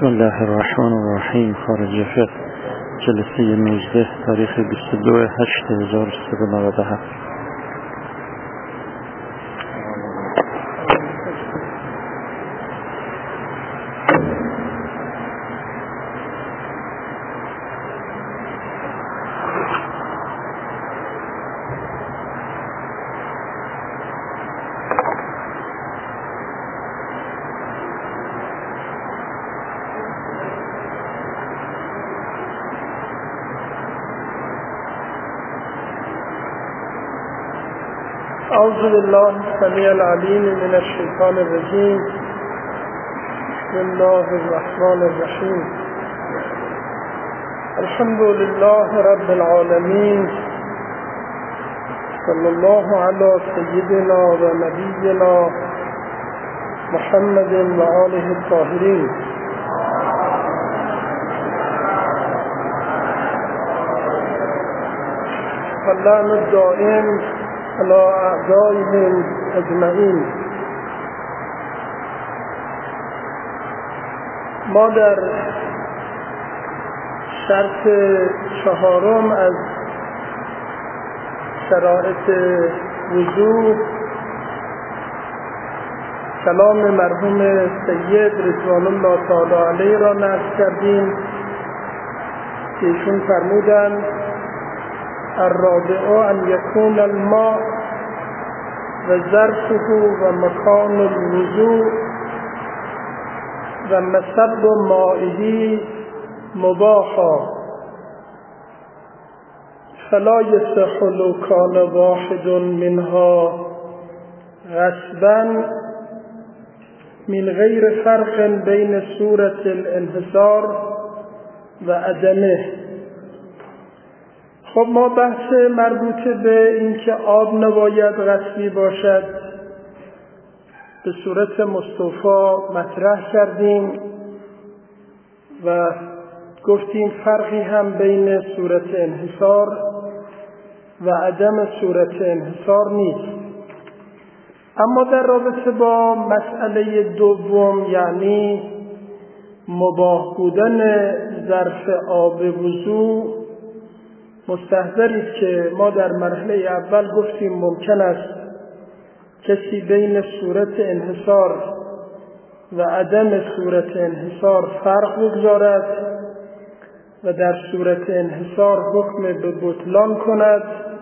بسم الله الرحمن الرحیم. خارج فقه جلسه 19 تاریخ 22/8/1397. أعوذ بالله السميع العليم من الشيطان الرجيم. بسم الله الرحمن الرحيم. الحمد لله رب العالمين. صلى الله على سيدنا ونبينا محمد وآله الطاهرين. واللعن الدائم على أعدائهم أجمعین. ما در شرط 4 از شرایط وضو کلام مرحوم سید رضوان الله تعالی علیه را نقل کردیم که ایشون فرمودند الرابع ان يكون الماء و ظرفه و مکان الوضوء و مصب مائه مباحا فلا يصح لو كان واحد منها غصبا من غیر فرق بین صورة الانحصار و عدمه. خب ما بحث مربوط به اینکه آب نباید غصبی باشد به صورت مصطفی مطرح کردیم و گفتیم فرقی هم بین صورت انحصار و عدم صورت انحصار نیست. اما در رابطه با مسئله دوم، یعنی مباح بودن ظرف آب وضو، مستحضرید که ما در مرحله اول گفتیم ممکن است کسی بین صورت انحصار و عدم صورت انحصار فرق بگذارد و در صورت انحصار حکم به بطلان کند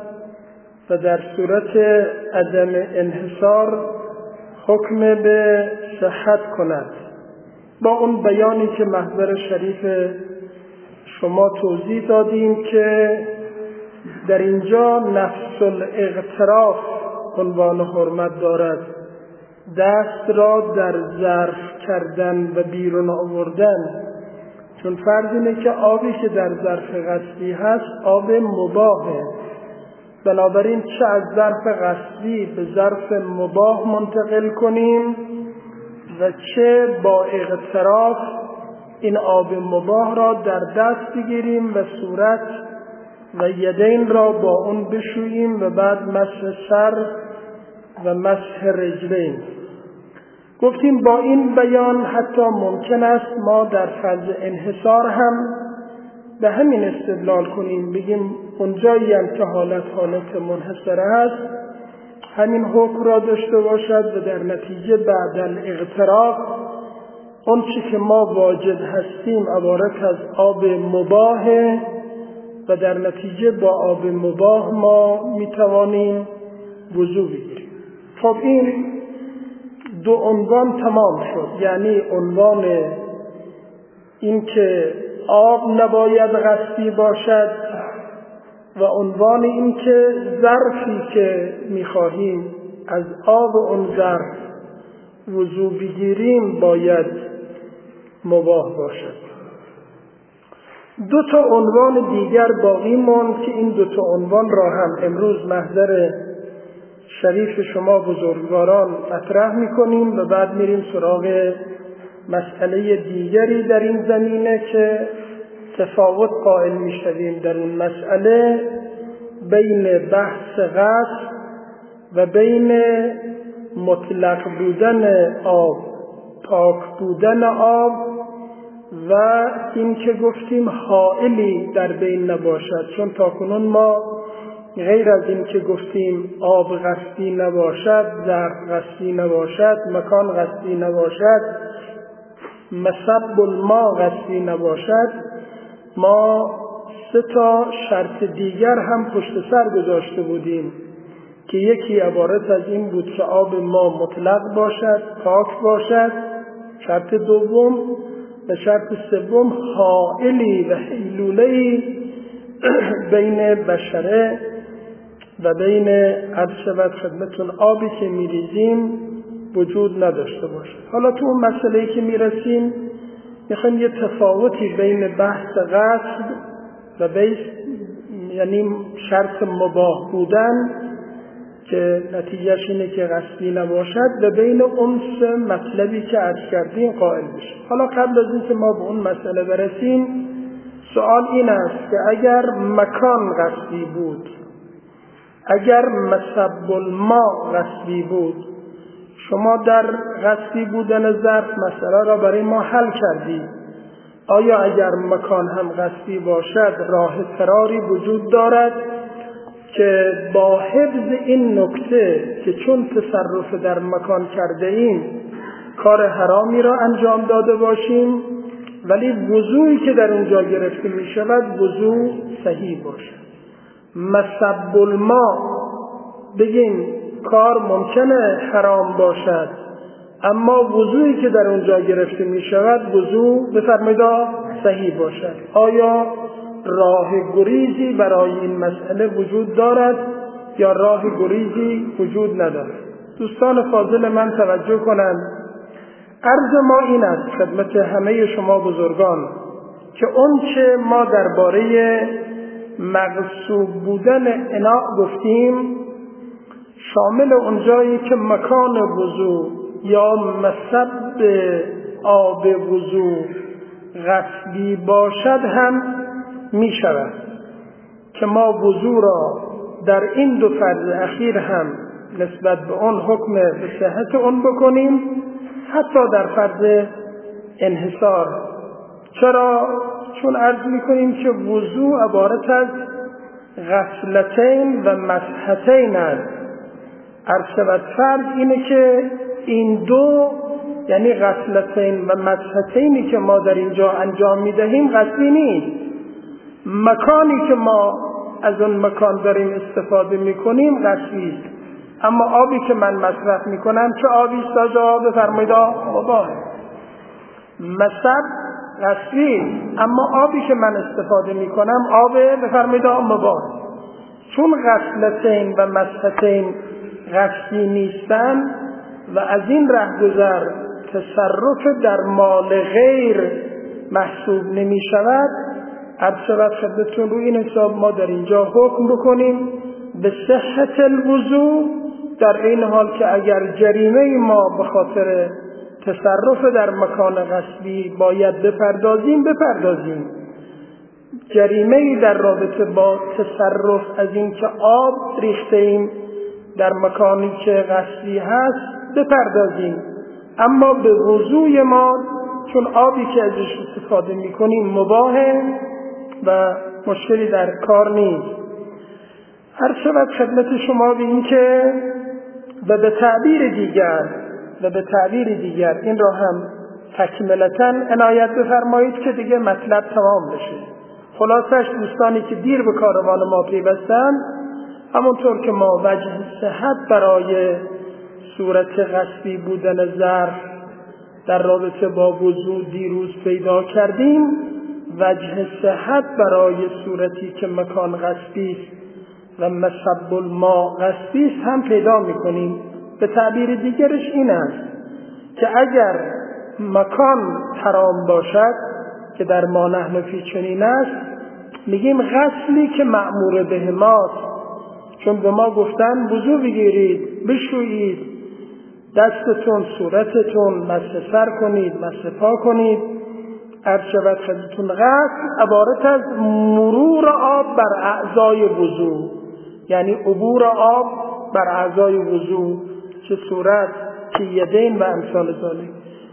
و در صورت عدم انحصار حکم به صحت کند. با اون بیانی که محضر شریف شما توضیح دادیم که در اینجا نفس الاغتراف عنوان حرمت دارد، دست را در ظرف کردن و بیرون آوردن، چون فرض اینه که آبی که در ظرف غصبی هست آب مباحه، بنابراین چه از ظرف غصبی به ظرف مباح منتقل کنیم و چه با اغتراف این آب مباح را در دست بگیریم و صورت و یدین را با اون بشوییم و بعد مسح سر و مسح رجلین. گفتیم با این بیان حتی ممکن است ما در فضل انحصار هم به همین استدلال کنیم، بگیم اونجایی هم که حالت منحصره هست همین حکم را داشته باشد و در نتیجه بعد الاغتراف اون چی که ما واجد هستیم عبارت از آب مباحه و در نتیجه با آب مباح ما میتوانیم وضو بگیریم. خب این دو عنوان تمام شد، یعنی عنوان این که آب نباید غصبی باشد و عنوان این که ظرفی که میخواهیم از آب اون ظرف وضو بگیریم باید مباح باشد. 2 عنوان دیگر باقی ماند که این 2 عنوان را هم امروز محضر شریف شما بزرگواران مطرح میکنیم و بعد میریم سراغ مسئله دیگری در این زمینه که تفاوت قائل میشویم در اون مسئله بین بحث غسل و بین مطلق بودن آب، پاک بودن آب و این که گفتیم حائلی در بین نباشد، چون تاکنون ما غیر از این که گفتیم آب قصدی نباشد، ظرف قصدی نباشد، مکان قصدی نباشد، مصب الماء قصدی نباشد، ما 3 شرط دیگر هم پشت سر گذاشته بودیم که یکی عبارت از این بود که آب ما مطلق باشد، پاک باشد، شرط دوم، و شرط سوم حائلی و حیلوله‌ای بین بشره و بین عرض شود خدمتون آبی که میریزیم وجود نداشته باشد. حالا تو اون مسئله‌ای که میرسیم میخوایم یه تفاوتی بین بحث غصب و یعنی شرط مباح بودن که نتیجهش اینه که غصبی نباشد و بین اون 3 مطلبی که عرض کردیم قائل بشیم. حالا قبل از اینکه ما به اون مسئله برسیم، سوال این است که اگر مکان غصبی بود، اگر مصب الماء غصبی بود، شما در غصبی بودن ظرف مسئله را برای ما حل کردید. آیا اگر مکان هم غصبی باشد راه فراری وجود دارد که با حفظ این نکته که چون تصرف در مکان کرده ایم کار حرامی را انجام داده باشیم، ولی وضوعی که در اونجا گرفته می شود وضوع صحیح باشد؟ مصب الماء بگیم کار ممکنه حرام باشد، اما وضوعی که در اونجا گرفته می شود وضوع بفرمایید صحیح باشد. آیا راه گریزی برای این مسئله وجود دارد یا راه گریزی وجود ندارد؟ دوستان فاضل من توجه کنند. عرض ما این است خدمت همه شما بزرگان که اون چه ما درباره مغصوب بودن اناء گفتیم شامل اونجایی که مکان وضو یا مصب آب وضو غصبی باشد هم می شود که ما وضو را در این 2 فرض اخیر هم نسبت به اون حکم به صحت اون بکنیم، حتی در فرض انحصار. چرا؟ چون عرض میکنیم که وضو عبارت از غسلتین و مسحتین است. عرض شود فرض اینه که این 2 یعنی غسلتین و مسحتینی که ما در اینجا انجام میدهیم غسلی نیست. مکانی که ما از اون مکان داریم استفاده میکنیم غسلی است، اما آبی که من مصرف میکنم چه آبی است؟ آب بفرمایید مباح. مصب غسلی، اما آبی که من استفاده میکنم آب بفرمایید مباح. چون غسلتین و مسحتین غسلی نیستن و از این رهگذر تصرف در مال غیر محسوب نمی شود، عرض شود خدمتتون روی این حساب ما در اینجا حکم بکنیم به صحت الوضو، در این حال که اگر جریمه ما به خاطر تصرف در مکان غصبی باید بپردازیم جریمه در رابطه با تصرف از این که آب ریخته ایم در مکانی که غصبی هست بپردازیم، اما به وضوی ما چون آبی که ازش استفاده میکنیم مباحه و مشکلی در کار نیست. هر شود خدمت شما به این که و به تعبیر دیگر این را هم تکملتاً عنایت بفرمایید که دیگه مطلب تمام بشه. خلاصش دوستانی که دیر به کاروان ما پیوستن، همونطور که ما وجه صحت برای صورت غصبی بودن ظرف در رابطه با وضو دیروز پیدا کردیم، وجه صحت برای صورتی که مکان غصبی است و مصب الماء غصبی است هم پیدا میکنیم. به تعبیر دیگرش این است که اگر مکان حرام باشد که در ما نحن فی چنین است، میگیم غسلی که مأمور به ماست، چون به ما گفتن وضو بگیرید، بشویید، دستتون، صورتتون مسح سر کنید، مسح پا کنید. عرض شود خدمتتون غسل عبارت از مرور آب بر اعضای وضو، یعنی عبور آب بر اعضای وضو، چه صورت، چه یدین و امثال ذالک.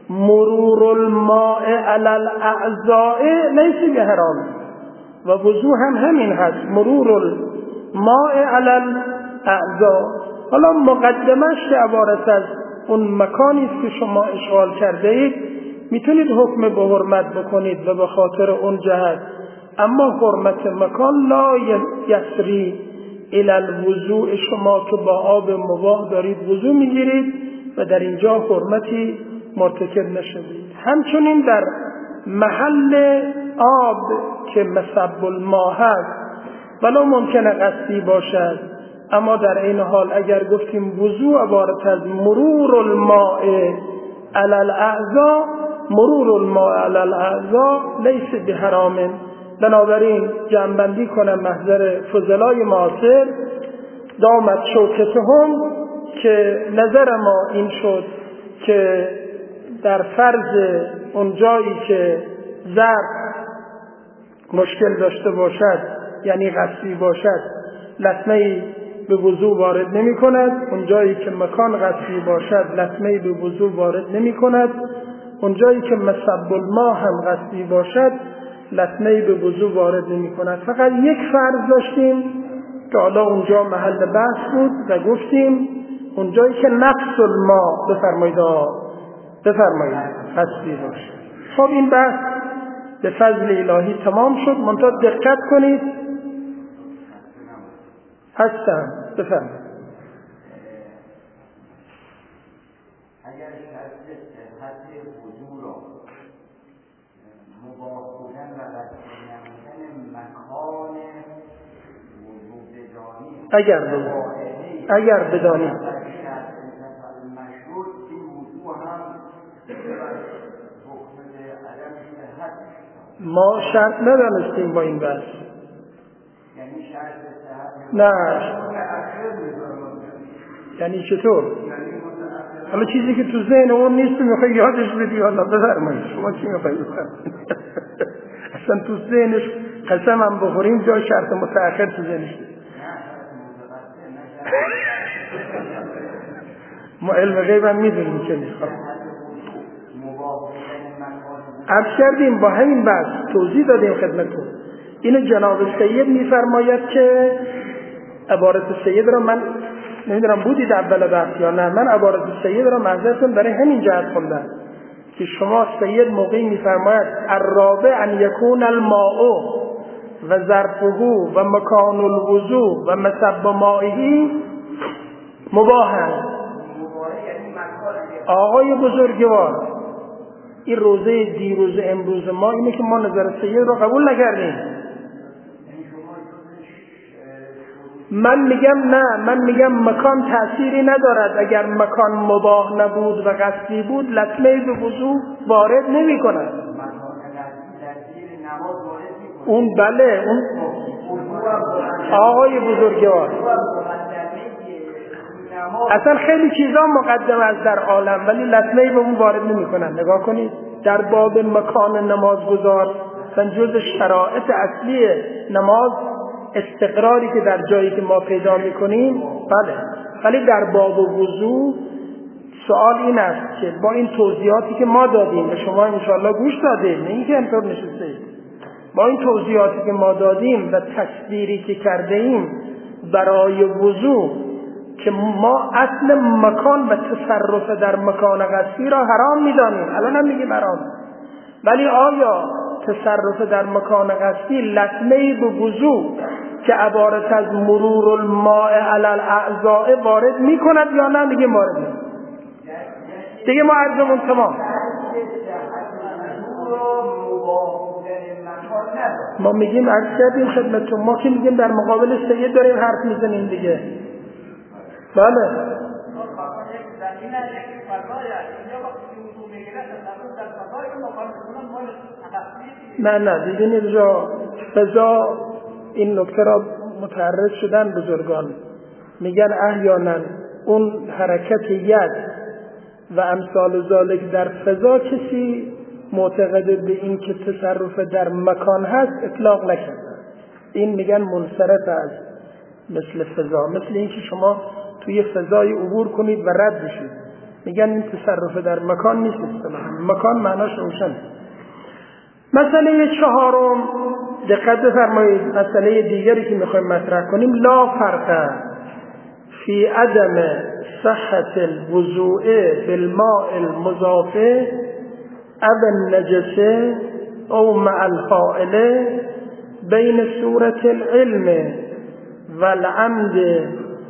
مرور الماء علی الاعضاء لیس بحرام و وضو هم همین هست، مرور الماء علی الاعضاء. حالا مقدمش که عبارت از اون مکانی است که شما اشغال کرده اید میتونید حکم به حرمت بکنید و به خاطر اون جهت، اما حرمت مکان لا یسری الی الوضوء. شما که با آب مباح دارید وضو میگیرید و در اینجا حرمتی مرتکب نشدید. همچنین در محل آب که مصب الماء هست ولو ممکنه قصدی باشد، اما در این حال اگر گفتیم وضو عبارت از مرور الماء علی الاعضاء، مرور الماء علی الاعضاء لیس بحرام. بنابراین جمع‌بندی کنم محضر فضلای معاصر، دامت شوکتهم، که نظر ما این شد که در فرض اون جایی که ظرف مشکل داشته باشد یعنی قصدی باشد لطمه‌ای به وضو وارد نمی کند، اون جایی که مکان قصدی باشد لطمه‌ای به وضو وارد نمی کند، اون جایی که مصب الماء هم قصدی باشد لطمه‌ای به وضو وارد نمی کند. فقط یک فرض داشتیم که حالا اونجا محل بحث بود و گفتیم اون جایی که نفس الماء بفرمایید قصدی باشد. خب این بحث به فضل الهی تمام شد. منتها دقت کنید هستم بفرمایید. اگر شرط صحت وضو را مباح بودن و قصدی نبودن مکان وضو بدانی، اگر بدانی مشروط این وضو هم حکم عدم صحت ما شرط ندانستیم با این بحث. یعنی شرط صحت نه یعنی چطور؟ حالا چیزی که تو ذهن اون نیست میخوای یادش بدی. حالا بفرمایید شما چی میخواید اصلا تو ذهنش قسم هم بخوریم جای شرط متأخر تو ذهنش ما علم غیب هم میدونیم که نیست. عرض کردیم با همین بحث توضیح دادیم خدمتتون. اینو جناب سید میفرماید که عبارت سید را من نمیدونم بودید اول بحث یا نه، من عبارت سید را معذرتون برای همین جهت خوندم که شما سید موقعی میفرماید الرابع ان یکون الماء و ظرفه و مکان الوضو و مصب مائه مباحن. آقای بزرگوار این روزه دیروز امروز ما اینه که ما نظر سید رو قبول نکردیم. من میگم مکان تأثیری ندارد. اگر مکان مباح نبود و قصدی بود لطمه به وضو وارد نمی کند. اون بله اون آقای بزرگوار اصلا خیلی چیزا مقدم است در عالم ولی لطمه به اون وارد نمی کند. نگاه کنید در باب مکان نمازگزار من جز شرایط اصلی نماز استقراری که در جایی که ما پیدا میکنیم بله، ولی در باب وضو سوال این است که با این توضیحاتی که ما دادیم و شما انشاءالله گوش دادید، نه اینکه اینطور نشستید، با این توضیحاتی که ما دادیم و تصویری که کرده ایم برای وضو که ما اصل مکان و تصرف در مکان قصدی را حرام میدانیم، الان هم میگیم حرام، ولی آیا تصرف در مکان قصدی لطمه‌ای به وضو که عبارت از مرور الماء علی الاعضاء وارد میکند یا نه؟ میگه وارد میکند. دیگه ما عرضمون تمام. ما میگیم عرض کردیم خدمتتون، ما که میگیم در مقابل سید داریم حرف میزنیم دیگه. بله نه دیگه اینجا فضا این نکته را متعرض شدن بزرگان، میگن احیانا اون حرکت ید و امثال ذالک در فضا کسی معتقد به این که تصرف در مکان هست اطلاق نکرده، این میگن منصرف از مثل فضا، مثل این که شما توی فضای عبور کنید و رد بشید. میگن این تصرف در مکان نیست اصطلاحاً. مکان معناش روشنه. مسئله چهارم، دقت بفرمایید، مسئله دیگری که میخوایم مطرح کنیم، لا فرق فی عدم صحت الوضوء بالماء المضاف او النجس او مع الحائل بین صورة العلم والعمد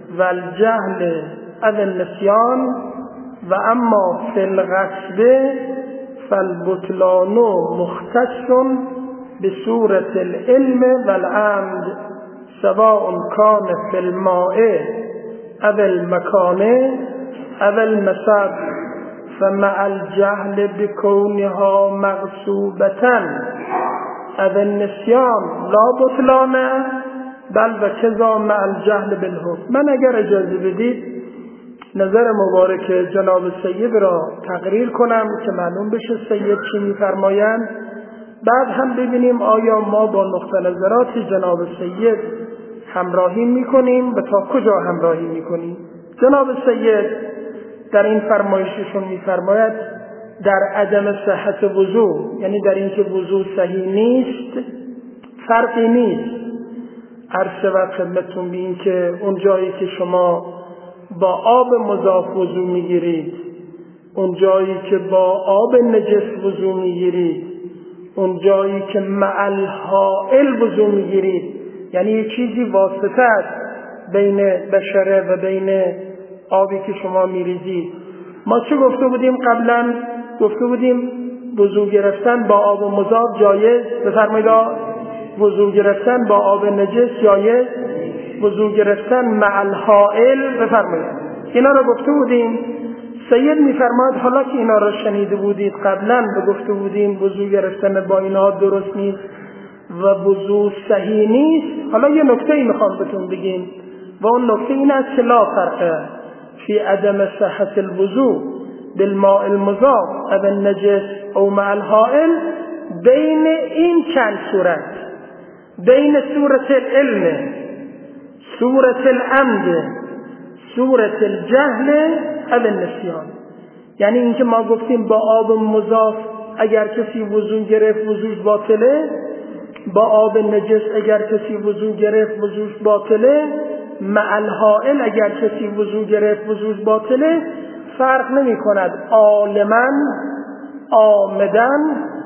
والجهل او النسیان و اما فی الغصب فالبطلان مختص بصورة العلم والعمد سواء كان في الماء او المكان او المسد فمع الجهل بكونها مغصوبة او النسيان لا بطلان بل وكذا مع الجهل بالحكم. من اگر اجازه بدید نظر مبارک جناب سید را تقریر کنم که معلوم بشه سید چی می‌فرمایند، بعد هم ببینیم آیا ما با نقطه نظرات جناب سید همراهی می‌کنیم و تا کجا همراهی می‌کنیم. جناب سید در این فرمایششون می‌فرماید در عدم صحت وضو، یعنی در اینکه وضو صحیح نیست، فرقی نیست. عرض شود خدمتتون به این که اون جایی که شما با آب مضاف وضو میگیرید، اون جایی که با آب نجس وضو میگیرید، اون جایی که مع الحائل وضو میگیرید، یعنی یه چیزی واسطه است بین بشره و بین آبی که شما میریزید. ما چه گفته بودیم قبلا؟ گفته بودیم وضو گرفتن با آب مضاف جایز، بفرمایید وضو گرفتن با آب نجس جایز، وضو گرفتن مع الحائل بفرمایید. اینا رو گفته بودیم. سید میفرماید حالا که اینا رو شنیده بودید قبلا و گفته بودیم وضو گرفتن با اینا درست نیست و وضو صحیح نیست، حالا یه نکته میخوام بهتون بگیم و اون نکته این است که لا فرق فی عدم صحت الوضو بالماء المضاف او النجس او مع الحائل بین این چند صورت، بین صورت العلم، صورت العمد، صورت الجهل او النسیان. یعنی اینکه ما گفتیم با آب مضاف اگر کسی وضو گرفت وضوش باطله، با آب نجس اگر کسی وضو گرفت وضوش باطله، مع الحائل اگر کسی وضو گرفت وضوش باطله، فرق نمی کند عالما، عامدن،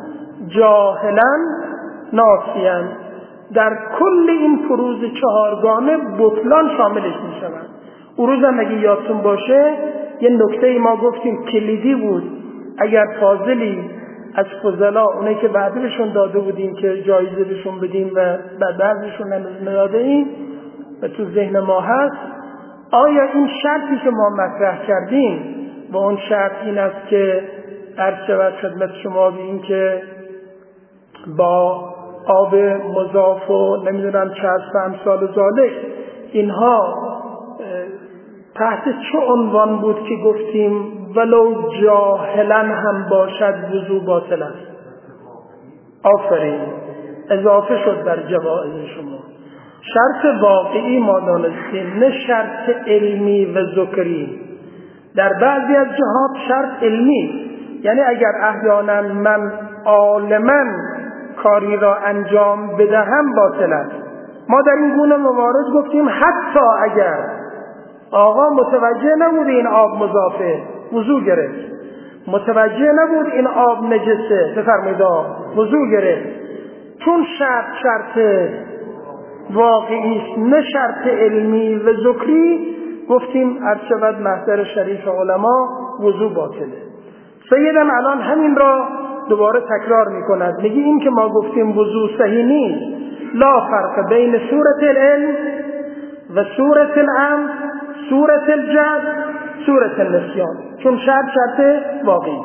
جاهلا، ناسیان. در کل این فروض چهارگانه بطلان شاملش می شود. اون روز هم اگه یادتون باشه یه نکته ما گفتیم کلیدی بود، اگر فاضلی از فضلا اونه که بعدشون داده بودیم که جایزه بهشون بدیم و بعدشون نداده ایم و تو ذهن ما هست، آیا این شرطی که ما مطرح کردیم و اون شرط این است که عرض شود خدمت شما به این که با آب مضاف و نمیدونم چسب امثال ذالک اینها تحت چه عنوان بود که گفتیم ولو جاهلا هم باشد وضو باطل است؟ آفرین، اضافه شد در جوائز شما. شرط واقعی ما دانستیم، نه شرط علمی و ذکری. در بعضی از جهات شرط علمی، یعنی اگر احیانا من عالما کاری را انجام بدهم باطل است. ما در این گونه موارد گفتیم حتی اگر آقا متوجه نبود این آب مضافه وضو گرفت، متوجه نبود این آب نجسه بفرمایید وضو گرفت، چون شرط واقعی است نه شرط علمی و ذکری، گفتیم هر شود محضر شریف علما وضو باطله. سیدم الان همین را دوباره تکرار میکند، میگه این که ما گفتیم وضو صحیح نیست، لا فرق بین صورت العلم و صورت العمد، صورت الجهل، صورت النسیان، چون شرط واقعی.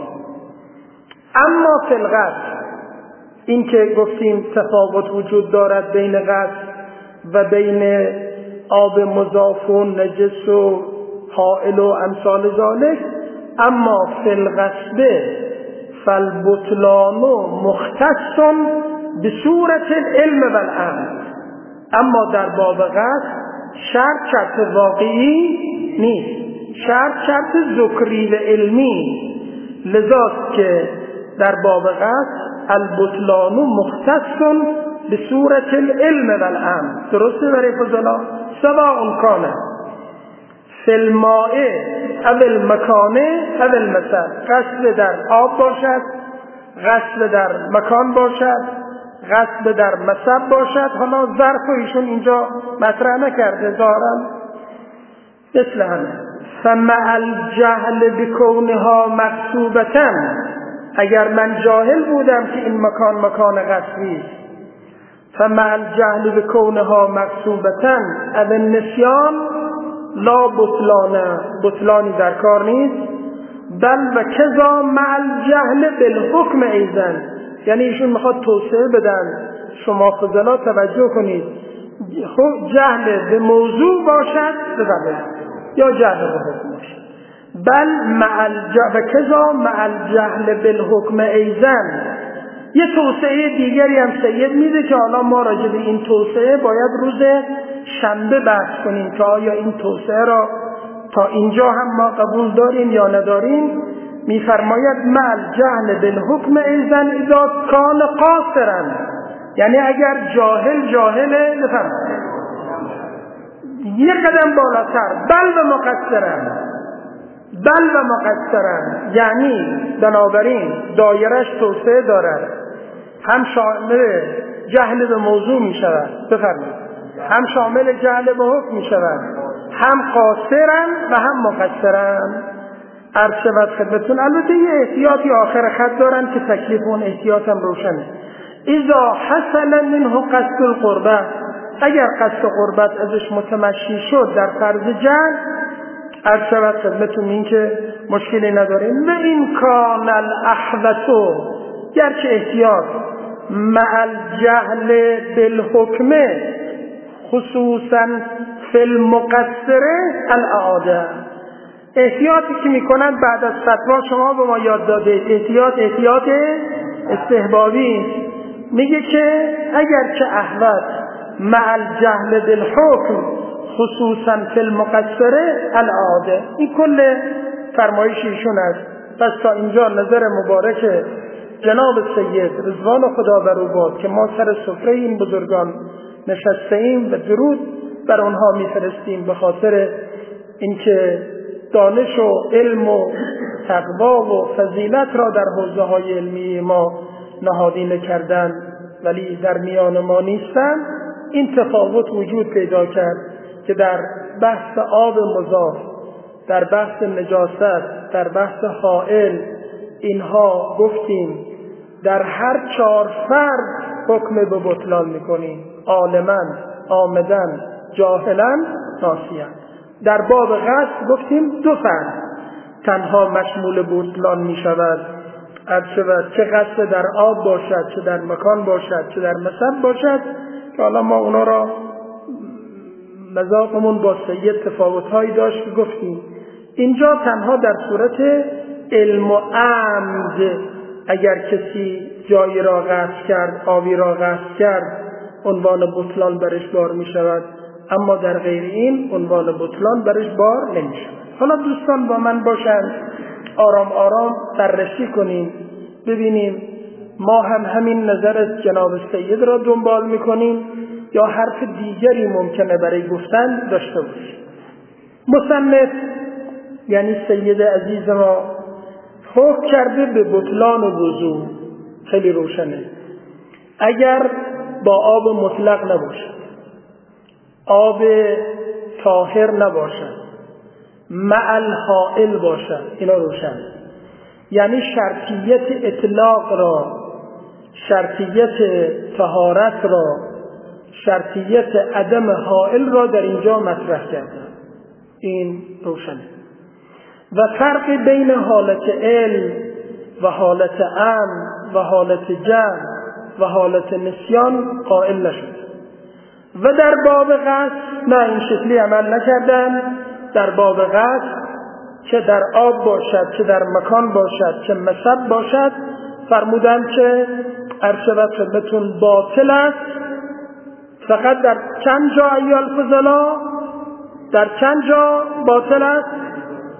اما فی الغسل، این که گفتیم تفاوت وجود دارد بین غسل و بین آب مضاف و نجس و حائل و امثال ذالک، اما فی الغسل فالبطلان مختص بصورت العلم والعمد. اما در باب غسل شرط واقعی نیست، شرط ذکری و علمی، لذاست که در باب قصد البطلان مختص به صورت العلم و الامر. درسته برای فضلا؟ سواء کان فی الماء او المکان او المصب، قصد در آب باشد، قصد در مکان باشد، قصد در مصب باشد. حالا ظرف ایشون اینجا مطرح نکرده ظاهرا مثل همه. فمع الجهل بکونها مقصوبتا، اگر من جاهل بودم که این مکان قصدی است، فمع الجهل بکونها مقصوبتا او النسیان لا بطلانی در کار نیست، بل و کذا مع الجهل بالحکم ایضا. یعنی ایشون میخواد توسعه بدن، شما فضلا توجه کنید، جهل به موضوع باشد یا جهل به حکم باشد، بل و کذا مع الجهل بالحکم ایضا. یه توسعه دیگری هم سید میده که حالا ما راجع به این توسعه باید روز شنبه بحث کنیم که آیا این توسعه را تا اینجا هم ما قبول داریم یا نداریم. میفرماید مع الجهل بالحکم ایضا اذا کان قاصرا، یعنی اگر جاهله نفهم یک قدم بالاتر، بل و مقصرا، یعنی بنابراین دایرش توسعه دارد، هم شامل جهل به موضوع می شود، بفرمایید، هم شامل جهل به حکم می شود، هم قاصرا و هم مقصرا. عرض شود خدمتون. البته یه احتیاطی آخر خط دارن که تکلیف اون احتیاط هم روشنه. اذا حصل منه قصد القربت، اگر قصد قربت ازش متمشی شد در فرض جهل، عرض شود خدمتون این که مشکلی نداریم. و این کان الاحوث، گرچه احتیاط مع الجهل بالحکم خصوصا فی المقصر الاعاده، احتیاطی که میکنن بعد از فتوا شما به ما یاد داده، احتیاط استحبابی، میگه که اگر که احوث مع الجهل بالحکم خصوصا فی المقصر الاعاده، این کل فرمایش ایشون است. پس تا اینجا نظر مبارک جناب سید رضوان خدا بر او باد که ما سر سفره این بزرگان نشسته ایم و درود بر آنها میفرستیم به خاطر اینکه دانش و علم و تقوا و فضیلت را در حوزه های علمی ما نهادینه کردن ولی در میان ما نیستن. این تفاوت وجود پیدا کرد که در بحث آب مضاف، در بحث نجاست، در بحث حائل، اینها گفتیم در هر 4 فرد حکم به بطلان میکنیم، عالما، عامدن، جاهلا، ناسیان. در باب قصد گفتیم 2 فرد تنها مشمول بطلان میشود، چه قصد در آب باشد، چه در مکان باشد، چه در مصب باشد، که حالا ما اونا را مذاقمون با سید تفاوت‌هایی داشت که گفتیم. اینجا تنها در صورت علم و عمد اگر کسی جایی را قصد کرد، آبی را قصد کرد، عنوان بطلان برش بار می شود، اما در غیر این عنوان بطلان برش بار نمی شود. حالا دوستان با من باشند، آرام آرام بررسی کنیم، ببینیم ما هم همین نظر جناب سید را دنبال می کنیم یا حرف دیگری ممکنه برای گفتن داشته باشیم. مصنف یعنی سید عزیز ما حکم کرده به بطلان و وضو، خیلی روشنه. اگر با آب مطلق نباشد، آب طاهر نباشد، مع الحائل باشد، اینا روشنه. یعنی شرطیت اطلاق را، شرطیت طهارت را، شرطیت عدم حائل را در اینجا مطرح کردن، این روشنه. و فرق بین حالت علم و حالت امن و حالت جهل و حالت نسیان قائل نشد. و در باب قصد نه این شکلی عمل نکردن. در باب قصد چه در آب باشد، چه در مکان باشد، چه مصب باشد، فرمودن که ارشبت خدمتون باطل است. فقط در چند جا ایال فضلا، در چند جا باطل است؟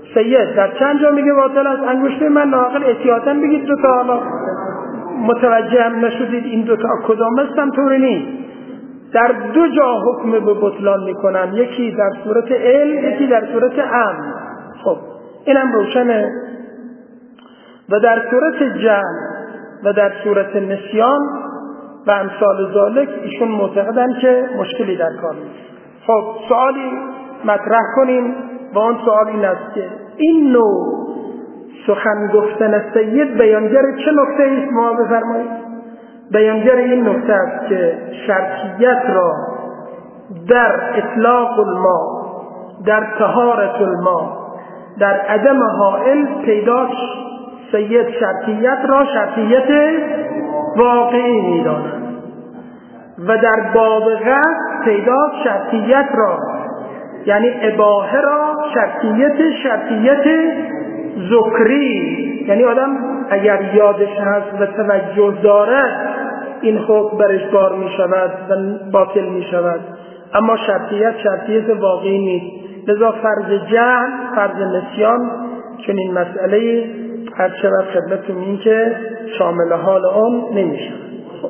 سید در چند جا میگه باطل است؟ انگشته من ناقل احتیاطاً بگید دو تا، حالا متوجه هم نشدید این دو تا کدام هستم طوری نیست. در دو جا حکم به بطلان میکنن، یکی در صورت علم، یکی در صورت امر. خب اینم روشنه. و در صورت جهل و در صورت نسیان و امثال ذالک ایشون معتقدن که مشکلی در کار نیست. خب سوالی مطرح کنیم و اون سوال این است که این نوع سخن گفتن سید بیانگر چه نکته ایست؟ ما بفرمایید. بیانگر این نکته است که شرطیت را در اطلاق الماء، در طهارت الماء، در عدم حائل پیداش سید شرطیت را شرطیت واقعی می‌داند و در باب قصد پیداش شرطیت را، یعنی اباحه را شرطیت ذکری، یعنی آدم اگر یادش هست و توجه دارد این حکم برش بار می شود و باطل می شود، اما شرطیت واقعی نیست. لذا فرض جهل، فرض نسیان چون این مسئله هر شود خدمتتون این که شامل حال اون نمی شود.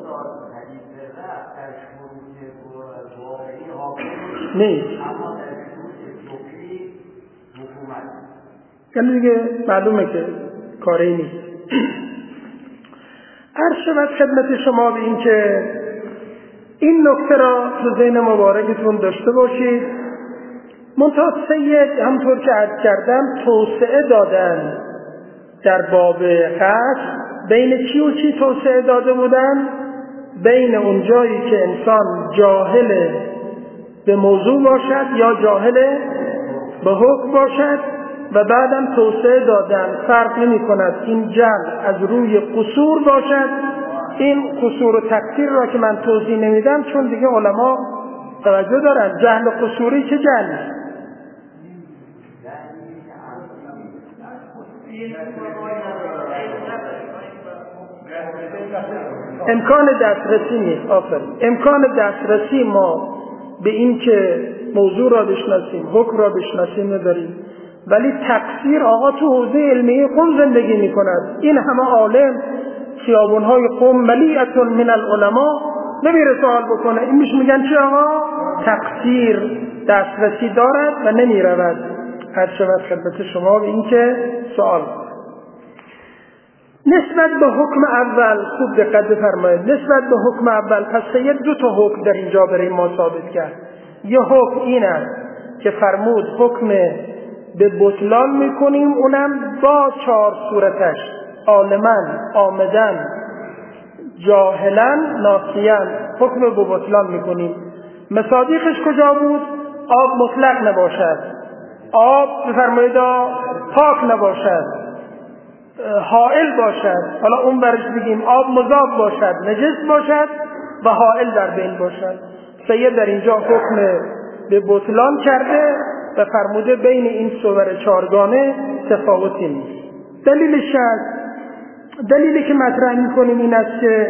نیست، یعنی دیگه معلومه که کاری نیست. عرض شود خدمت شما به این که این نکته را تو ذهن مبارکتون داشته باشید. منتها سید همطور که عرض کردم توسعه دادن در باب قصد. بین چی و چی توسعه داده بودن؟ بین اون جایی که انسان جاهل به موضوع باشد یا جاهل به حکم باشد، و بعدم توسعه دادن فرق نمی کند این جهل از روی قصور باشد. این قصور و تقصیر را که من توضیح نمیدم چون دیگه علما توجه دارن جهل و قصوری چه جهلی. امکان دسترسی نیست. امکان دسترسی ما به این که موضوع را بشناسیم، حکم را بشناسیم نداریم، ولی تقصیر آقا تو حوزه علمی قم زندگی می کند. این همه عالم، خیابون‌های قم ملیئة من العلماء، نمیره سوال بکنه. این میگن چه آقا؟ تقصیر دسترسی دارد و نمی رود. هر شود خدمت شما به این که سوال نسبت به حکم اول خوب دقت بفرمایید. نسبت به حکم اول پس سید دو تا حکم در اینجا برای ما ثابت کرد. یه حکم این است که فرمود حکم به بطلان میکنیم، اونم با 4 صورتش: عالماً، عامداً، جاهلاً، ناسیاً. حکم به بطلان میکنیم. مصادیقش کجا بود؟ آب مطلق نباشد، آب بفرمایید پاک نباشد، حائل باشد. حالا اون برش بگیم آب مذاب باشد، نجس باشد و حائل در بین باشد. سید در اینجا حکم به بطلان کرده و فرموده بین این صور 4گانه تفاوتی نیست. دلیلش هست، دلیلی که مطرح می‌کنیم این است که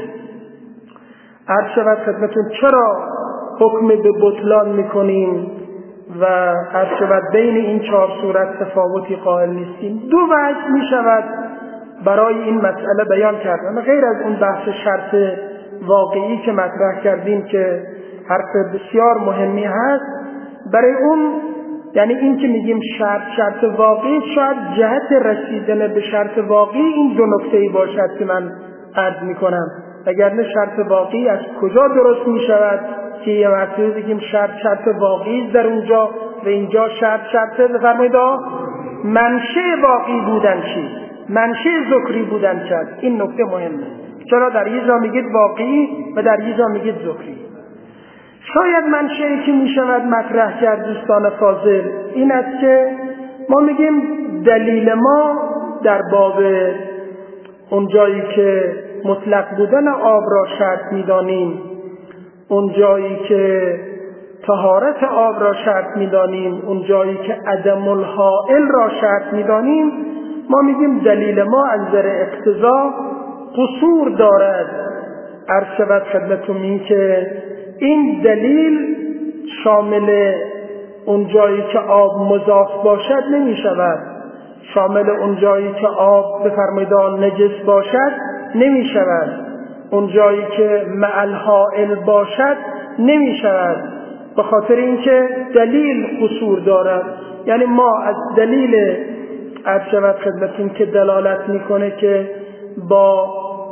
عرض شود خدمتون چرا حکم به بطلان می‌کنیم و عرض شود بین این 4 صورت تفاوتی قائل نیستیم. 2 وجه می‌شود برای این مسئله بیان کردن، غیر از اون بحث شرط واقعی که مطرح کردیم که حرف بسیار مهمی هست. برای اون یعنی این که میگیم شرط واقعی، شاید جهت رسیدن به شرط واقعی این 2 نکته‌ای باشد که من عرض میکنم. وگرنه شرط واقعی از کجا درست میشود که یه مرتبه بگیم شرط واقعی در اونجا و اینجا شرط بفرمایید منشأ واقعی بودن چی؟ منشأ ذکری بودن چی؟ این نکته مهمه. چرا در یه جا میگید واقعی و در یه جا میگید ذکری؟ شاید منشأی که میشود مطرح کرد دوستان فاضل این است که ما میگیم دلیل ما در باب اون جایی که مطلق بودن آب را شرط میدانیم، اون جایی که طهارت آب را شرط میدانیم، اون جایی که عدم الحائل را شرط میدانیم، ما میگیم دلیل ما از نظر اقتضا قصور دارد. عرض شود خدمتتون این که این دلیل شامل اون جایی که آب مضاف باشد نمی شود، شامل اون جایی که آب بفرمایید نجس باشد نمی شود، اون جایی که مع الحائل باشد نمی شود، به خاطر اینکه دلیل قصور دارد. یعنی ما از دلیل عرض شود خدمتتون که دلالت میکنه که با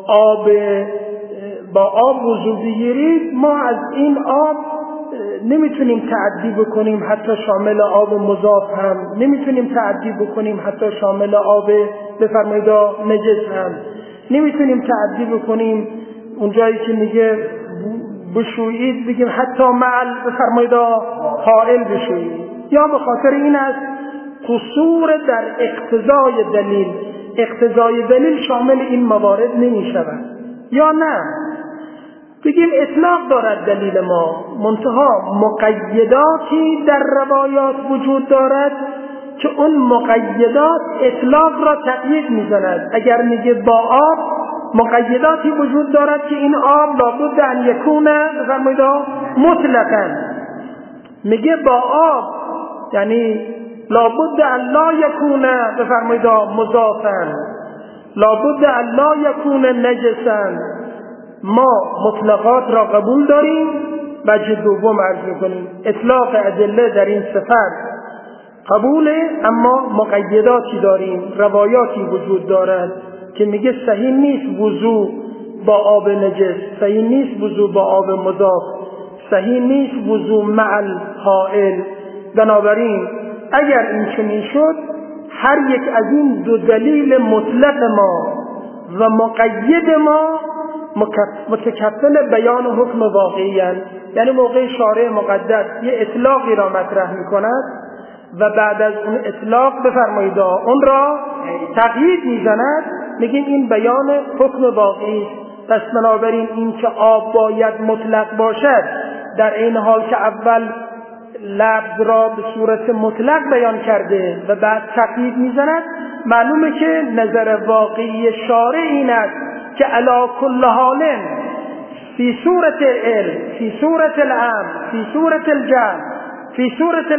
آب وضو بگیرید، ما از این آب نمیتونیم تعدی بکنیم حتی شامل آب مضاف هم، نمیتونیم تعدی بکنیم حتی شامل آب بفرمایید نجس هم، نمیتونیم تعدی بکنیم اون جایی که میگه بشویید بگیم حتی معل بفرمایید حائل بشویید، یا به خاطر این است قصور در اقتضای دلیل. اقتضای دلیل شامل این موارد نمی شود. یا نه بگیم اطلاق دارد دلیل ما، منتها مقیداتی در روایات وجود دارد که اون مقیدات اطلاق را تقیید می زند. اگر میگه با آب، مقیداتی وجود دارد که این آب لابد ان یکونه بفرمایید مطلقاً. میگه با آب یعنی لابد ان لا یکونه بفرمایید مضافاً، لابد ان لا یکونه نجساً. ما مطلقات را قبول داریم، وجه دوم عرض میکنیم اطلاق ادله در این صفت قبوله، اما مقیداتی داریم، روایاتی وجود دارد که میگه صحیح نیست وضو با آب نجس، صحیح نیست وضو با آب مضاف، صحیح نیست وضو مع الحائل. بنابراین اگر این چنین شد، هر یک از این دو دلیل مطلق ما و مقید ما متکفل بیان حکم واقعی هستند. یعنی موقع شارع مقدس یه اطلاقی را مطرح میکند و بعد از اون اطلاق بفرمایید اون را تقیید میزند، میگیم این بیان حکم واقعی است. پس بنابراین این که آب باید مطلق باشد، در این حال که اول لفظ را به صورت مطلق بیان کرده و بعد تقیید میزند، معلومه که نظر واقعی شارع این است که علی کل حال فی صورت العلم، فی صورت الامر، فی صورت الجهل، فی صورت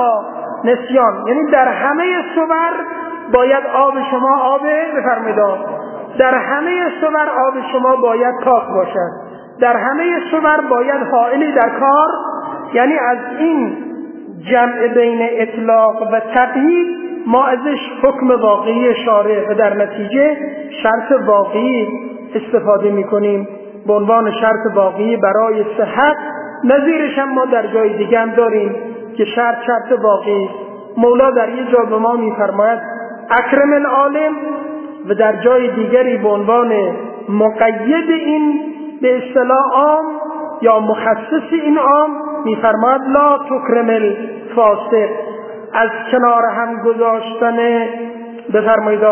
نسیان، یعنی در همه صور باید آب شما آب بفرمایید، در همه صور آب شما باید پاک باشد، در همه صور باید حائلی در کار. یعنی از این جمع بین اطلاق و تقیید ما ازش حکم واقعی شارع و در نتیجه شرط واقعی استفاده میکنیم به عنوان شرط واقعی برای صحت. نظیرش هم ما در جای دیگه هم داریم که شرط واقعی. مولا در یه جا به ما میفرماید اکرم العالم، و در جای دیگری به عنوان مقید این به اصطلاح عام یا مخصص این عام میفرماید لا تکرم الفاسق. از کنار هم گذاشتن بفرمایید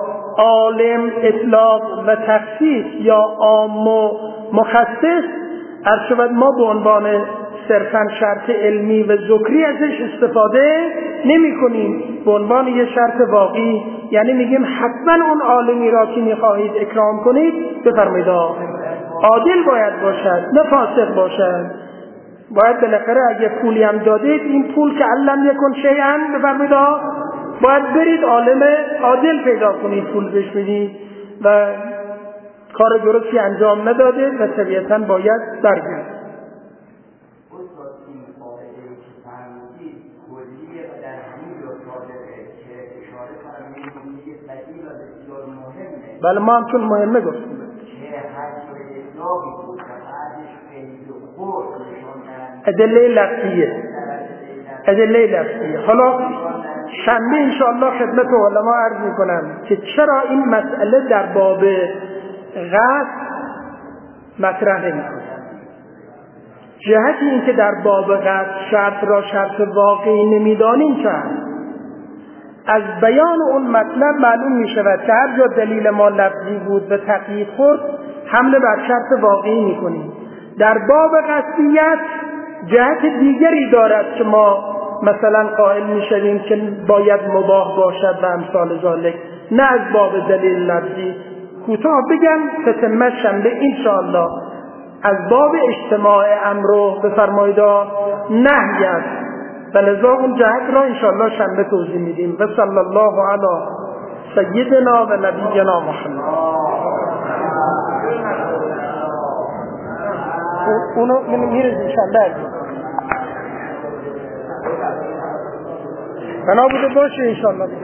عالم اطلاق و تخصیص یا عام و مخصص، ارشد ما به عنوان صرفاً شرط علمی و ذکری ازش استفاده نمی کنیم، به عنوان یه شرط واقعی. یعنی میگیم حتما اون عالمی را که میخواهید اکرام کنید بفرمایید عادل باید باشد، نه فاسق باشد. باید بالاخره اگه پولی هم دادید، این پول که علم یکن شیئا بفرمایید باید برید عالم عادل پیدا کنید پول بهش بدید و کار درستی انجام نداده و طبیعتاً باید برگرد. بله ما هم چون مهمه گفتیم ادله لفظیه. حالا شنبه انشاءالله خدمت علما عرض میکنم که چرا این مسئله در باب غسل مطرح نمیکنه. جهتی این که در باب غسل شرط را شرط واقعی نمیدانیم چند از بیان اون مطلب معلوم می شود که هر جا دلیل ما لفظی بود و تقیید خورد حمله بر شرط واقعی می کنیم. در باب قطعیت جهت دیگری دارد که ما مثلا قائل می شویم که باید مباح باشد و امثال ذالک، نه از باب دلیل لفظی. کوتاه بگم تتمه شنبه انشاءالله از باب اجتماع امر بفرمایید نهی است. و لذا اون جهت را انشاءالله شنبه توضیح میدیم. و صلی الله علی سیدنا و نبینا محمد. اونو میرزیم شنبه بنا بوده باشه انشاءالله.